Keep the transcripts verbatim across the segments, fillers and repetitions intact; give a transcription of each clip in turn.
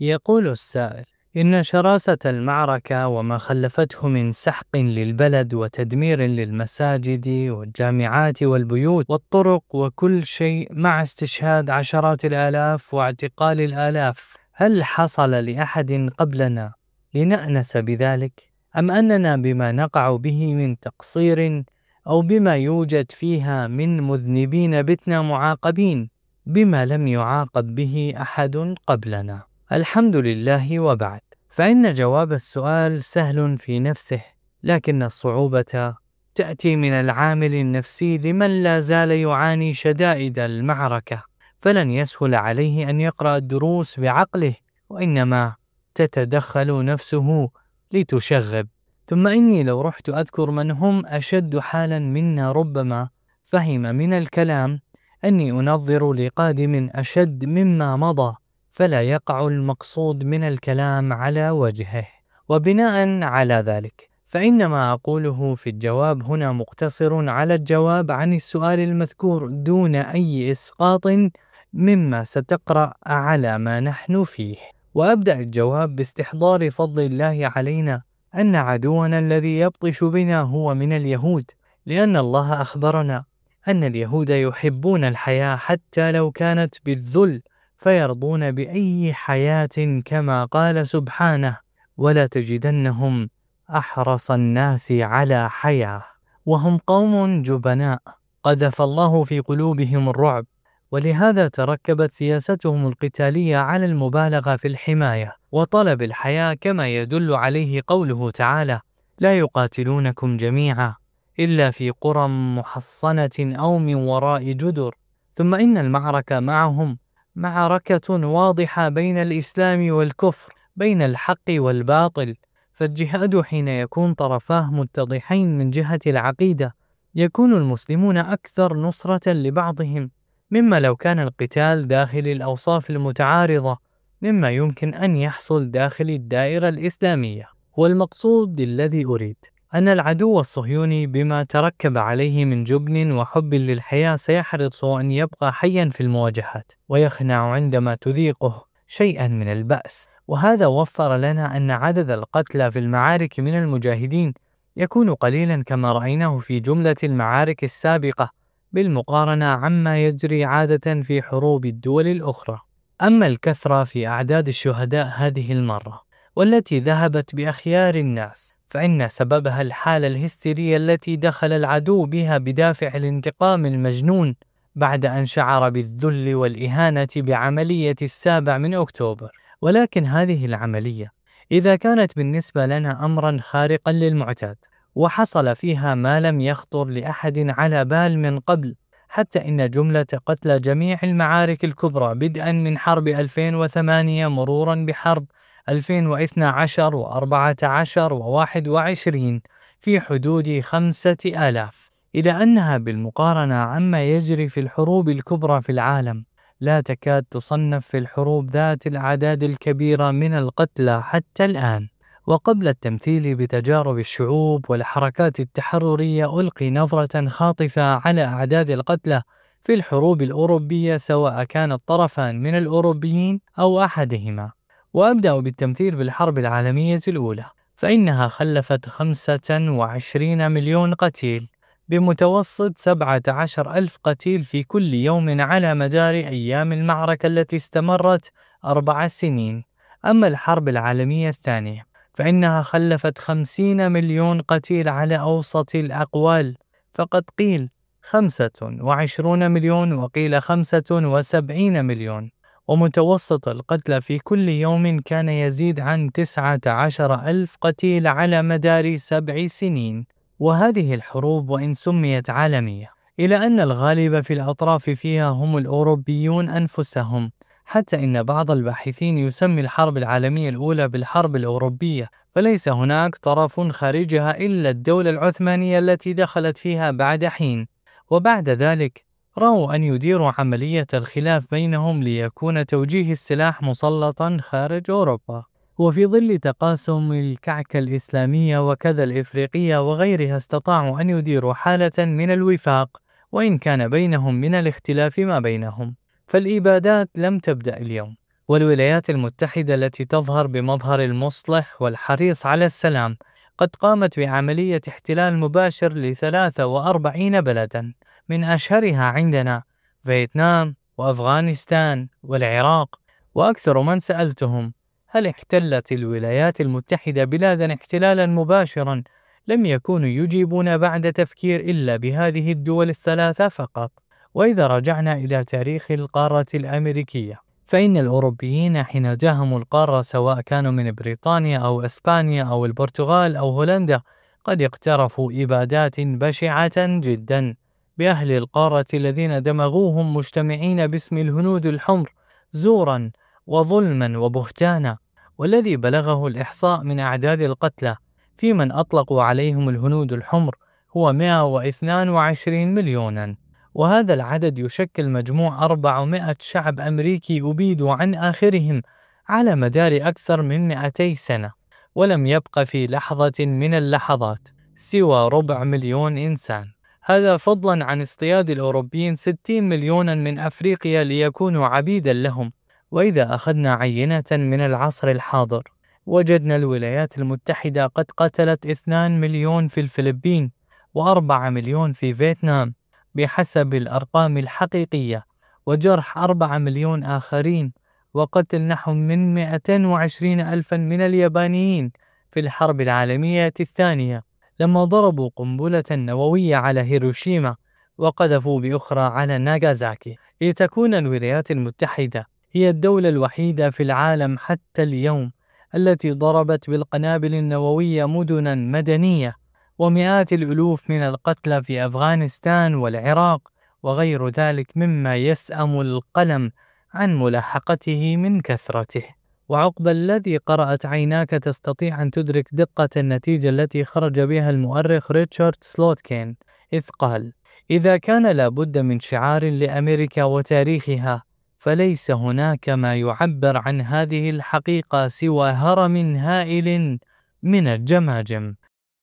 يقول السائل: إن شراسة المعركة وما خلفته من سحق للبلد وتدمير للمساجد والجامعات والبيوت والطرق وكل شيء مع استشهاد عشرات الآلاف واعتقال الآلاف، هل حصل لأحد قبلنا لنأنس بذلك؟ أم أننا بما نقع به من تقصير أو بما يوجد فيها من مذنبين بتنا معاقبين بما لم يعاقب به أحد قبلنا؟ الحمد لله وبعد. فإن جواب السؤال سهل في نفسه، لكن الصعوبة تأتي من العامل النفسي لمن لا زال يعاني شدائد المعركة، فلن يسهل عليه أن يقرأ الدروس بعقله، وإنما تتدخل نفسه لتشغب. ثم إني لو رحت أذكر من هم أشد حالا منا ربما فهم من الكلام أني أنظر لقادم أشد مما مضى، فلا يقع المقصود من الكلام على وجهه. وبناء على ذلك فإن ما أقوله في الجواب هنا مقتصر على الجواب عن السؤال المذكور دون أي إسقاط مما ستقرأ على ما نحن فيه. وأبدأ الجواب باستحضار فضل الله علينا أن عدونا الذي يبطش بنا هو من اليهود، لأن الله أخبرنا أن اليهود يحبون الحياة حتى لو كانت بالذل، فيرضون بأي حياة كما قال سبحانه: ولا تجدنهم أحرص الناس على حياة، وهم قوم جبناء قذف الله في قلوبهم الرعب، ولهذا تركبت سياستهم القتالية على المبالغة في الحماية وطلب الحياة، كما يدل عليه قوله تعالى: لا يقاتلونكم جميعا إلا في قرى محصنة أو من وراء جدر. ثم إن المعركة معهم معركة واضحة بين الإسلام والكفر، بين الحق والباطل، فالجهاد حين يكون طرفاه متضحين من جهة العقيدة يكون المسلمون أكثر نصرة لبعضهم مما لو كان القتال داخل الأوصاف المتعارضة مما يمكن أن يحصل داخل الدائرة الإسلامية. والمقصود الذي أريد أن العدو الصهيوني بما تركب عليه من جبن وحب للحياة سيحرص أن يبقى حيا في المواجهات، ويخنع عندما تذيقه شيئا من البأس، وهذا وفر لنا أن عدد القتلى في المعارك من المجاهدين يكون قليلا كما رأيناه في جملة المعارك السابقة بالمقارنة عما يجري عادة في حروب الدول الأخرى. أما الكثرة في أعداد الشهداء هذه المرة والتي ذهبت بأخيار الناس فإن سببها الحالة الهستيرية التي دخل العدو بها بدافع الانتقام المجنون بعد أن شعر بالذل والإهانة بعملية السابع من أكتوبر. ولكن هذه العملية إذا كانت بالنسبة لنا أمرا خارقا للمعتاد وحصل فيها ما لم يخطر لأحد على بال من قبل، حتى إن جملة قتل جميع المعارك الكبرى بدءا من حرب ألفين وثمانية مرورا بحرب ألفين واثني عشر وأربعة عشر وواحد وعشرين في حدود خمسة آلاف، إلى أنها بالمقارنة عما يجري في الحروب الكبرى في العالم لا تكاد تصنف في الحروب ذات الأعداد الكبيرة من القتلى حتى الآن. وقبل التمثيل بتجارب الشعوب والحركات التحررية ألقي نظرة خاطفة على أعداد القتلى في الحروب الأوروبية سواء كان الطرفان من الأوروبيين أو أحدهما. وأبدأ بالتمثيل بالحرب العالمية الأولى، فإنها خلفت خمسة وعشرين مليون قتيل بمتوسط سبعة عشر ألف قتيل في كل يوم على مدار أيام المعركة التي استمرت أربع سنين. أما الحرب العالمية الثانية فإنها خلفت خمسين مليون قتيل على أوسط الأقوال، فقد قيل خمسة وعشرون مليون وقيل خمسة وسبعين مليون، ومتوسط القتلى في كل يوم كان يزيد عن تسعة عشر ألف قتيل على مدار سبع سنين. وهذه الحروب وإن سميت عالمية إلى أن الغالب في الأطراف فيها هم الأوروبيون أنفسهم، حتى إن بعض الباحثين يسمي الحرب العالمية الأولى بالحرب الأوروبية، فليس هناك طرف خارجها إلا الدولة العثمانية التي دخلت فيها بعد حين، وبعد ذلك رأوا أن يديروا عملية الخلاف بينهم ليكون توجيه السلاح مسلطا خارج أوروبا. وفي ظل تقاسم الكعكة الإسلامية وكذا الإفريقية وغيرها استطاعوا أن يديروا حالة من الوفاق وإن كان بينهم من الاختلاف ما بينهم. فالإبادات لم تبدأ اليوم، والولايات المتحدة التي تظهر بمظهر المصلح والحريص على السلام قد قامت بعملية احتلال مباشر لثلاثة وأربعين بلدا، من أشهرها عندنا فيتنام وأفغانستان والعراق. وأكثر من سألتهم هل احتلت الولايات المتحدة بلادا احتلالا مباشرا، لم يكونوا يجيبون بعد تفكير إلا بهذه الدول الثلاثة فقط. وإذا رجعنا إلى تاريخ القارة الأمريكية، فإن الأوروبيين حين داهموا القارة سواء كانوا من بريطانيا أو إسبانيا أو البرتغال أو هولندا قد اقترفوا إبادات بشعة جدا بأهل القارة الذين دمغوهم مجتمعين باسم الهنود الحمر زورا وظلما وبهتانا، والذي بلغه الإحصاء من أعداد القتلى في من أطلقوا عليهم الهنود الحمر هو مئة واثنين وعشرين مليونا. وهذا العدد يشكل مجموع أربعمائة شعب أمريكي أبيدوا عن آخرهم على مدار أكثر من مئتي سنة، ولم يبق في لحظة من اللحظات سوى ربع مليون إنسان، هذا فضلا عن اصطياد الأوروبيين ستين مليونا من أفريقيا ليكونوا عبيدا لهم. وإذا أخذنا عينة من العصر الحاضر وجدنا الولايات المتحدة قد قتلت اثنين مليون في الفلبين وأربعة مليون في فيتنام بحسب الأرقام الحقيقية، وجرح أربعة مليون آخرين، وقتل نحو من مئتين وعشرين ألفا من اليابانيين في الحرب العالمية الثانية لما ضربوا قنبلة نووية على هيروشيما وقذفوا بأخرى على ناغازاكي. لتكون الولايات المتحدة هي الدولة الوحيدة في العالم حتى اليوم التي ضربت بالقنابل النووية مدنا مدنية، ومئات الألوف من القتلى في أفغانستان والعراق وغير ذلك مما يسأم القلم عن ملاحقته من كثرته. وعقب الذي قرأت عيناك تستطيع أن تدرك دقة النتيجة التي خرج بها المؤرخ ريتشارد سلوتكين، إذ قال: إذا كان لابد من شعار لأمريكا وتاريخها، فليس هناك ما يعبر عن هذه الحقيقة سوى هرم هائل من الجماجم.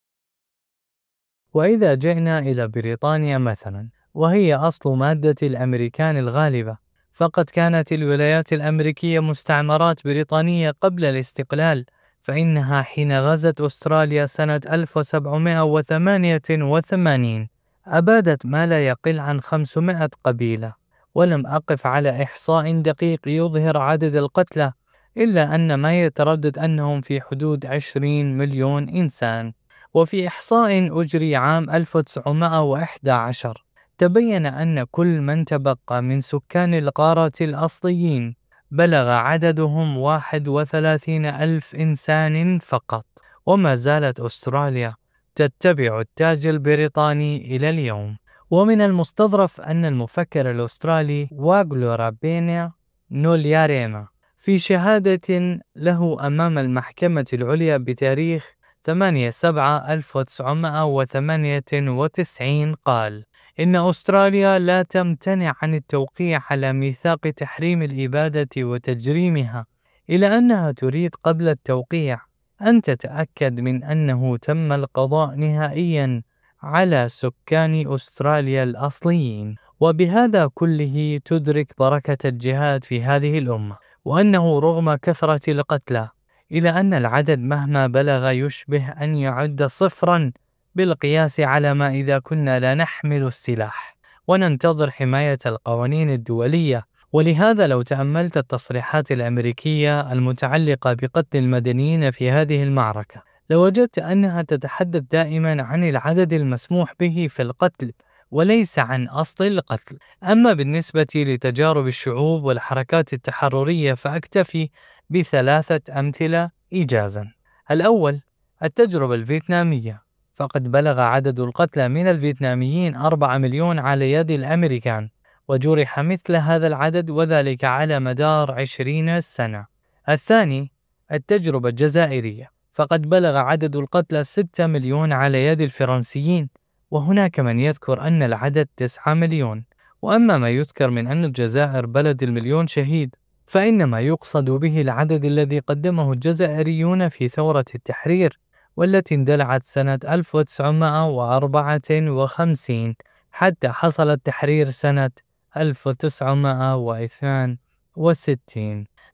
وإذا جئنا إلى بريطانيا مثلا، وهي أصل مادة الأمريكان الغالبة، فقد كانت الولايات الأمريكية مستعمرات بريطانية قبل الاستقلال، فإنها حين غزت أستراليا سنة ألف وسبعمائة وثمانية وثمانين أبادت ما لا يقل عن خمسمائة قبيلة، ولم أقف على إحصاء دقيق يظهر عدد القتلى، إلا أن ما يتردد أنهم في حدود عشرين مليون إنسان. وفي إحصاء أجري عام ألف وتسعمائة وإحدى عشر تبين أن كل من تبقى من سكان القارة الأصليين بلغ عددهم واحد وثلاثين ألف إنسان فقط، وما زالت أستراليا تتبع التاج البريطاني إلى اليوم. ومن المستظرف أن المفكر الأسترالي واغلورابينيا نولياريما في شهادة له أمام المحكمة العليا بتاريخ ثمانية سبعة ألف وتسعمائة وثمانية وتسعين قال إن أستراليا لا تمتنع عن التوقيع على ميثاق تحريم الإبادة وتجريمها، إلى أنها تريد قبل التوقيع أن تتأكد من أنه تم القضاء نهائيا على سكان أستراليا الأصليين. وبهذا كله تدرك بركة الجهاد في هذه الأمة، وأنه رغم كثرة القتلى إلى أن العدد مهما بلغ يشبه أن يعد صفرا بالقياس على ما إذا كنا لا نحمل السلاح وننتظر حماية القوانين الدولية. ولهذا لو تأملت التصريحات الأمريكية المتعلقة بقتل المدنيين في هذه المعركة لوجدت أنها تتحدث دائما عن العدد المسموح به في القتل وليس عن أصل القتل. أما بالنسبة لتجارب الشعوب والحركات التحررية فأكتفي بثلاثة أمثلة إيجازا. الأول التجربة الفيتنامية، فقد بلغ عدد القتلى من الفيتناميين أربعة مليون على يد الأمريكان، وجرح مثل هذا العدد وذلك على مدار عشرين سنة. الثاني التجربة الجزائرية، فقد بلغ عدد القتلى ستة مليون على يد الفرنسيين، وهناك من يذكر أن العدد تسعة مليون. وأما ما يذكر من أن الجزائر بلد المليون شهيد فإنما يقصد به العدد الذي قدمه الجزائريون في ثورة التحرير والتي اندلعت سنة ألف وتسعمائة وأربعة وخمسين حتى حصل التحرير سنة ألف وتسعمائة واثنين وستين.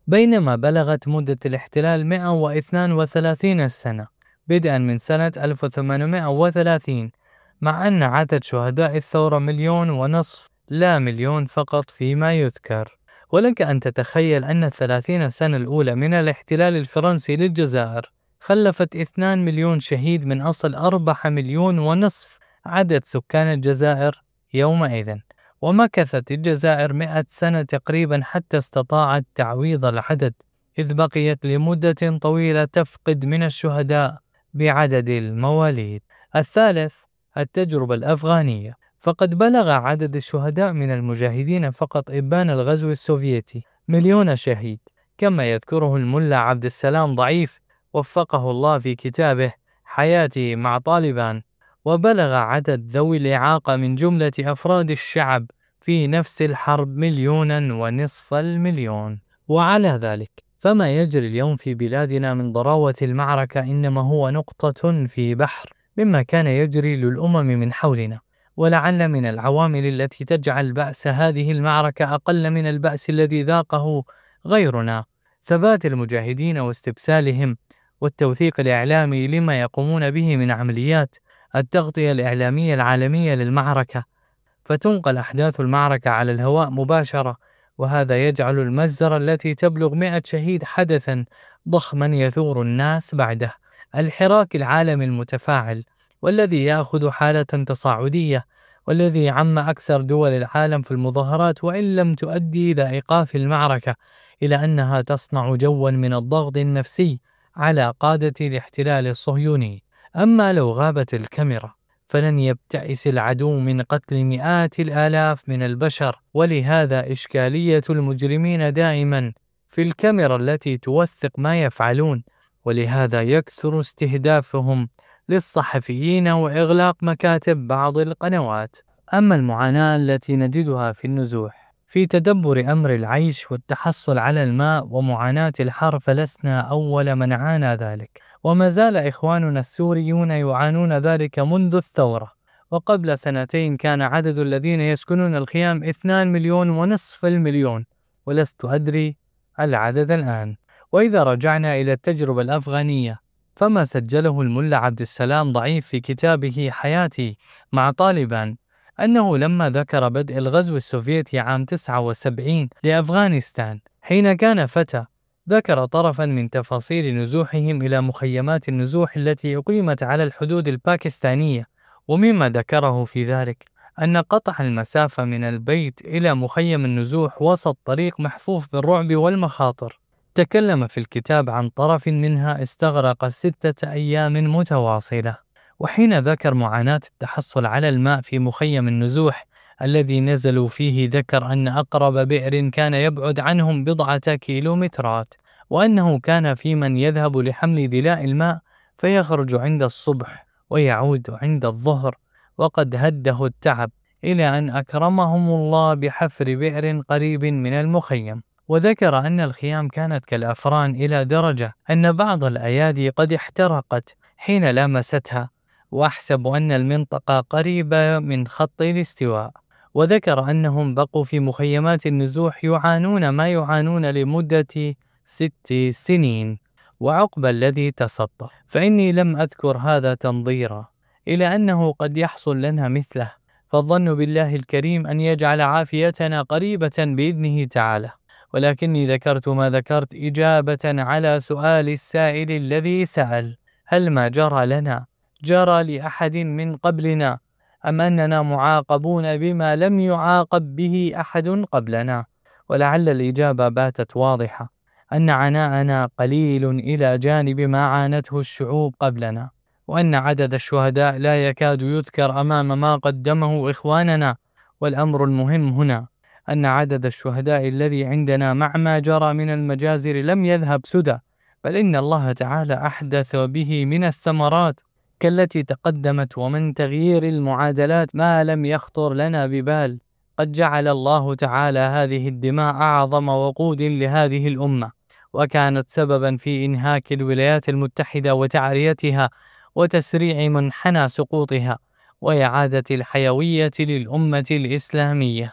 بينما بلغت مدة الاحتلال مئة واثنين وثلاثين سنة بدءا من سنة ألف وثمانمئة وثلاثين، مع أن عدد شهداء الثورة مليون ونصف لا مليون فقط فيما يذكر. ولك أن تتخيل أن الثلاثين سنة الأولى من الاحتلال الفرنسي للجزائر خلفت اثنين مليون شهيد من أصل أربعة مليون ونصف عدد سكان الجزائر يومئذ. ومكثت الجزائر مئة سنة تقريبا حتى استطاعت تعويض العدد، إذ بقيت لمدة طويلة تفقد من الشهداء بعدد المواليد. الثالث، التجربة الأفغانية، فقد بلغ عدد الشهداء من المجاهدين فقط إبان الغزو السوفيتي مليون شهيد، كما يذكره الملا عبد السلام ضعيف وفقه الله في كتابه حياتي مع طالبان. وبلغ عدد ذوي الإعاقة من جملة أفراد الشعب في نفس الحرب مليونا ونصف المليون. وعلى ذلك فما يجري اليوم في بلادنا من ضراوة المعركة إنما هو نقطة في بحر مما كان يجري للأمم من حولنا. ولعل من العوامل التي تجعل بأس هذه المعركة أقل من البأس الذي ذاقه غيرنا ثبات المجاهدين واستبسالهم والتوثيق الإعلامي لما يقومون به من عمليات التغطية الإعلامية العالمية للمعركة، فتنقل أحداث المعركة على الهواء مباشرة، وهذا يجعل المجزرة التي تبلغ مئة شهيد حدثا ضخما يثور الناس بعده. الحراك العالمي المتفاعل والذي يأخذ حالة تصاعدية، والذي عم أكثر دول العالم في المظاهرات، وإن لم تؤدي إلى إيقاف المعركة إلى أنها تصنع جوا من الضغط النفسي على قادة الاحتلال الصهيوني. أما لو غابت الكاميرا فلن يبتئس العدو من قتل مئات الآلاف من البشر، ولهذا إشكالية المجرمين دائما في الكاميرا التي توثق ما يفعلون، ولهذا يكثر استهدافهم للصحفيين وإغلاق مكاتب بعض القنوات. أما المعاناة التي نجدها في النزوح في تدبر أمر العيش والتحصل على الماء ومعاناة الحر فلسنا أول من عانى ذلك، وما زال إخواننا السوريون يعانون ذلك منذ الثورة. وقبل سنتين كان عدد الذين يسكنون الخيام اثنان مليون ونصف المليون، ولست أدري العدد الآن. وإذا رجعنا إلى التجربة الأفغانية فما سجله الملا عبد السلام ضعيف في كتابه حياتي مع طالبان أنه لما ذكر بدء الغزو السوفيتي عام تسعة وسبعين لأفغانستان حين كان فتى، ذكر طرفا من تفاصيل نزوحهم إلى مخيمات النزوح التي أقيمت على الحدود الباكستانية. ومما ذكره في ذلك أن قطع المسافة من البيت إلى مخيم النزوح وسط طريق محفوف بالرعب والمخاطر. تكلم في الكتاب عن طرف منها استغرق ستة أيام متواصلة. وحين ذكر معاناة التحصل على الماء في مخيم النزوح الذي نزلوا فيه، ذكر أن أقرب بئر كان يبعد عنهم بضعة كيلومترات، وأنه كان في من يذهب لحمل دلاء الماء فيخرج عند الصبح ويعود عند الظهر وقد هده التعب، إلى أن أكرمهم الله بحفر بئر قريب من المخيم. وذكر أن الخيام كانت كالأفران إلى درجة أن بعض الأيادي قد احترقت حين لامستها، وأحسب أن المنطقة قريبة من خط الاستواء. وذكر أنهم بقوا في مخيمات النزوح يعانون ما يعانون لمدة ست سنين. وعقب الذي تسطر فإني لم أذكر هذا تنظيرا إلى أنه قد يحصل لنا مثله، فالظن بالله الكريم أن يجعل عافيتنا قريبة بإذنه تعالى. ولكني ذكرت ما ذكرت إجابة على سؤال السائل الذي سأل: هل ما جرى لنا جرى لأحد من قبلنا، أم أننا معاقبون بما لم يعاقب به أحد قبلنا؟ ولعل الإجابة باتت واضحة، أن عناءنا قليل إلى جانب ما عانته الشعوب قبلنا، وأن عدد الشهداء لا يكاد يذكر أمام ما قدمه إخواننا. والأمر المهم هنا أن عدد الشهداء الذي عندنا مع ما جرى من المجازر لم يذهب سدى، بل إن الله تعالى أحدث به من الثمرات كالتي تقدمت، ومن تغيير المعادلات ما لم يخطر لنا ببال. قد جعل الله تعالى هذه الدماء أعظم وقود لهذه الأمة، وكانت سببا في إنهاك الولايات المتحدة وتعريتها وتسريع منحنى سقوطها وإعادة الحيوية للأمة الإسلامية.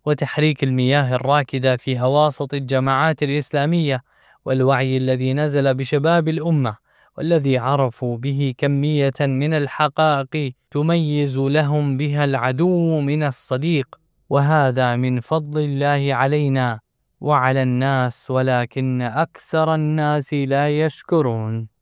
وتحريك المياه الراكدة في أواسط الجماعات الإسلامية، والوعي الذي نزل بشباب الأمة، والذي عرفوا به كمية من الحقائق تميز لهم بها العدو من الصديق. وهذا من فضل الله علينا وعلى الناس، ولكن أكثر الناس لا يشكرون.